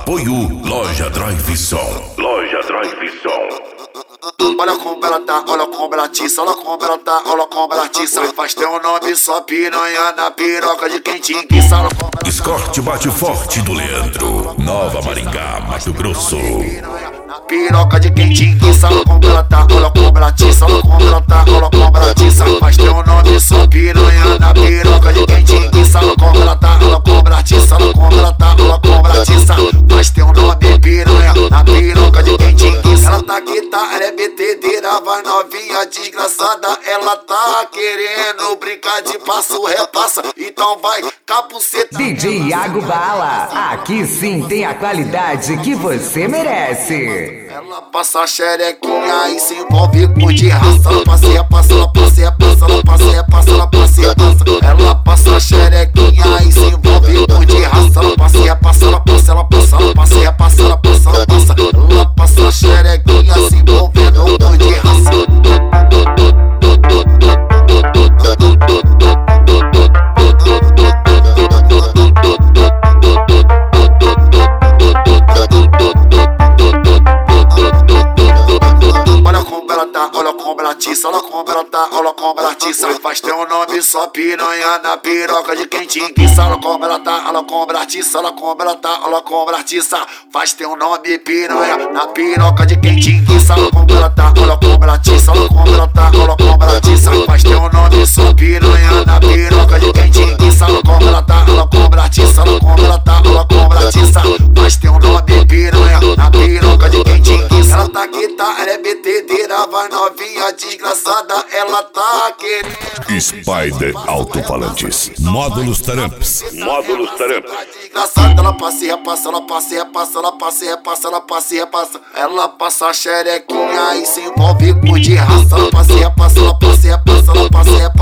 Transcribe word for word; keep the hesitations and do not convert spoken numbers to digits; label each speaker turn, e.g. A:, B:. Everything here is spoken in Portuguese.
A: Apoio Loja Drive Som. Loja Drive Som.
B: Olha como ela tá, olha como ela atiça, olha como ela tá, olha como ela atiça. Faz teu nome só piranha na piroca de quem te enguiça.
A: Escorte bate forte do Leandro, Nova Maringá, Mato Grosso.
B: Na piroca de quem te enguiça, olha como ela tá, olha como ela atiça, olha como ela tá, olha como ela atiça. Faz teu nome só piranha na piroca de quem te enguiça, olha como ela tá, olha como ela atiça, olha como ela tá, olha como ela atiça. Faz teu nome piranha na piroca de quem te enguiça. Ela tá que tá, ela é betedeira, vai novinha desgraçada. Ela tá querendo brincar de passo repassa, então vai capuceta.
C: D J Iago Bala, aqui sim tem a qualidade que você merece.
B: Ela passa a xerequinha e se envolve com de raça. Ela passeia, passa, ela passeia, passa, ela passeia, passa, ela passeia, passa. Ela passa a xerequinha e se envolve com de raça. Ela passeia, passa, ela passa, ela passa, ela passeia, passa, ela passa, ela passa. Ela passa a xerequinha se envolvendo com de raça. Olha como ela atiça, olha como ela tá, olha como ela atiça. Faz teu nome só piranha na piroca de quem te enguiça. Olha como ela tá, olha como ela atiça, olha como ela tá, olha como ela atiça. Faz teu nome piranha na piroca de quem te enguiça. Olha como ela tá, olha como ela atiça, olha como ela tá, olha como ela atiça. Faz teu nome só piranha na piroca de quem te enguiça. Olha como ela tá, olha como ela atiça, olha como ela tá, olha como ela atiça. Faz teu nome piranha na piroca de quem te enguiça. Ela tá que tá, ela é betedeira, vai novinha desgraçada, ela tá querendo.
A: Spider Alto-Falantes. Módulos Taramps. Módulos Taramps.
B: Desgraçada, ela passeia, passa, ela passeia, passa, ela passeia, passa, ela passeia, passa. Ela passa a xerequinha e se envolve com de raça. Ela passeia, passa, ela passeia, passa, ela passeia,